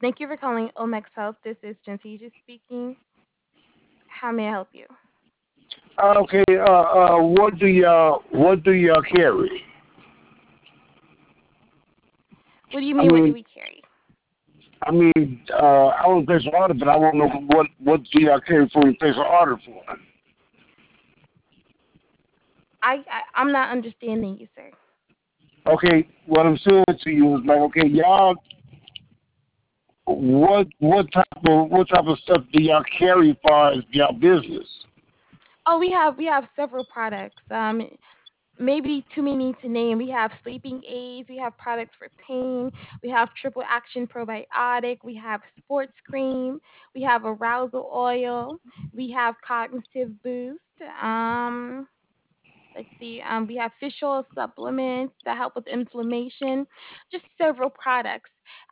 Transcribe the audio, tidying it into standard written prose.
Thank you for calling Omex Health. This is Genteja speaking. How may I help you? Okay, what do y'all carry? What do you I mean? What do mean, we carry? I want to place an order, but I want to know what do y'all carry for you place an order for? I'm not understanding you, sir. Okay, what I'm saying to you is like, okay, y'all, what type of stuff do y'all carry as far as y'all business? Oh, we have several products. Maybe too many to name. We have sleeping aids. We have products for pain. We have triple action probiotic. We have sports cream. We have arousal oil. We have cognitive boost. Let's see. We have fish oil supplements that help with inflammation. Just several products.